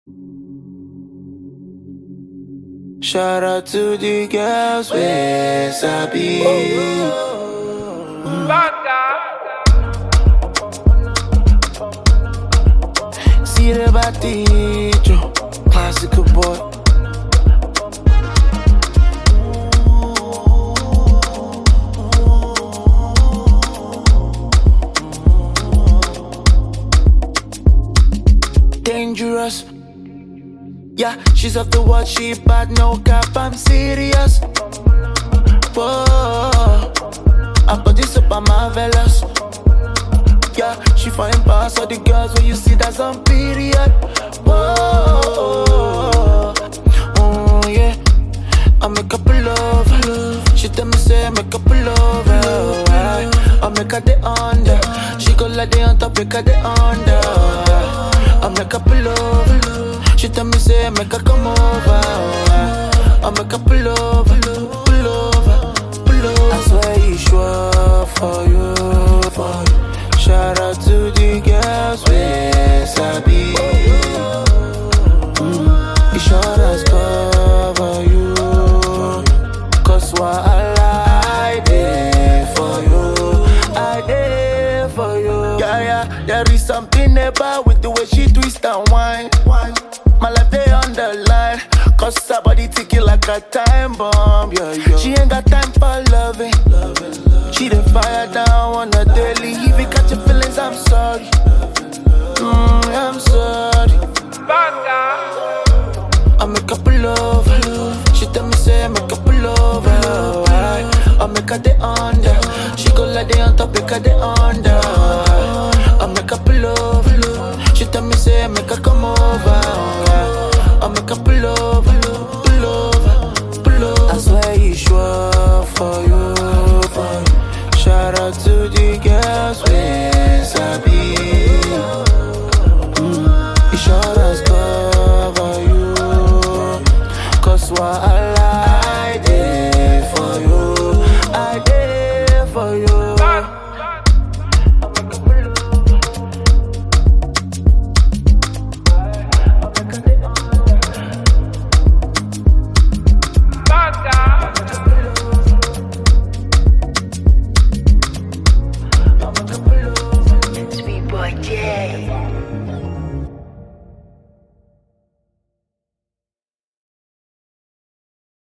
Shout out to the girls with Sabi. See the baticho, classical boy. Dangerous. Yeah, she's off the watch, she bad, no cap, I'm serious. Whoa, I put this up on marvelous. Yeah, she fine past all the girls when you see that's on period. Whoa, yeah, I make up a love. She tell me say make up a love. I make her the under. She go like the on top, make her the under. I make up a love. She tell me say make her come over. I make her pull over, pull over, pull over. I swear you sure for you, for you. Shout out to the girls with Sabi. You sure as cover you, cause what I did for you, I did for you. Yeah, there is something about with the way she twist and whine. My life they on the line, cause her body ticking like a time bomb, yeah. She ain't got time for loving. She done fire down on a daily. If you catch your feelings, I'm sorry. I'm sorry. I make up a love. She tell me say make up a love. I make her the under. She go like the on top, make her the under.